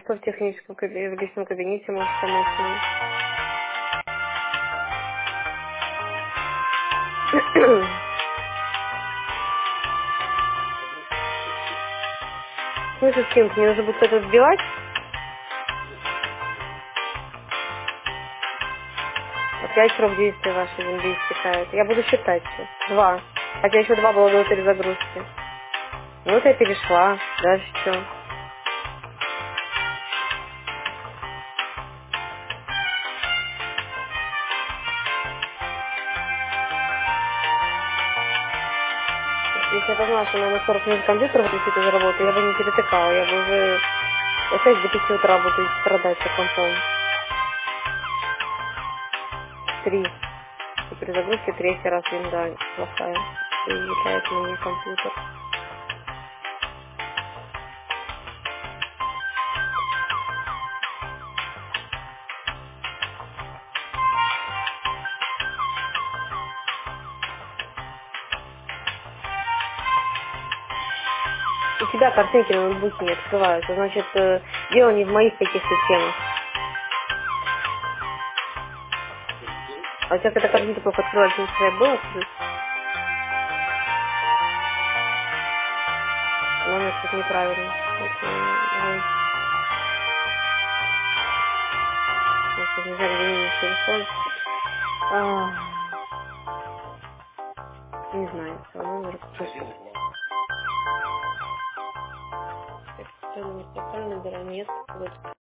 кто в техническом в личном кабинете может помочь нам? В смысле с кем-то? Мне нужно будет это сбивать? Опять срок действия вашей винды истекает. Я буду считать все. 2. Хотя еще 2 было до перезагрузки. Ну вот я перешла. Дальше что? Если я бы знала, что надо 40 минут компьютер выключить из работы, я бы не перетыкала. Я бы уже опять до 5 утра буду страдать за компом. 3. При перезагрузке 3-й раз винда плохая. И летает мне компьютер. У тебя картинки на ноутбуке не открываются. Значит, дело не в моих каких-то темах. А у тебя когда картинка только открывается, не тебя было открыть? Номер тут неправильно. Это, не знаю, где именно телефон. Не знаю, все, номер. Так, правильно, неправильно набираю. Нет, вот